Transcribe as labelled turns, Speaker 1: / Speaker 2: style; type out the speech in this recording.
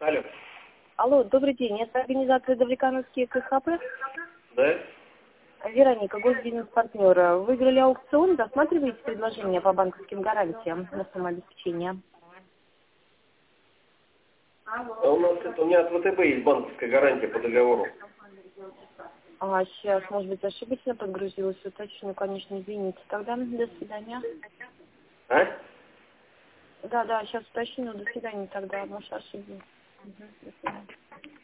Speaker 1: Алло.
Speaker 2: Алло, добрый день. Это организация Давлекановские КХП.
Speaker 1: Да?
Speaker 2: Вероника, госбизнес-партнер. Выиграли аукцион, досматриваете предложения по банковским гарантиям на самообеспечение?
Speaker 1: А у меня от ВТБ есть банковская гарантия по договору.
Speaker 2: Сейчас, может быть, ошибочно подгрузилась. Уточню, конечно, извините. Тогда до свидания.
Speaker 1: А?
Speaker 2: Да, сейчас уточню. До свидания тогда. Может, ошиблась. До свидания.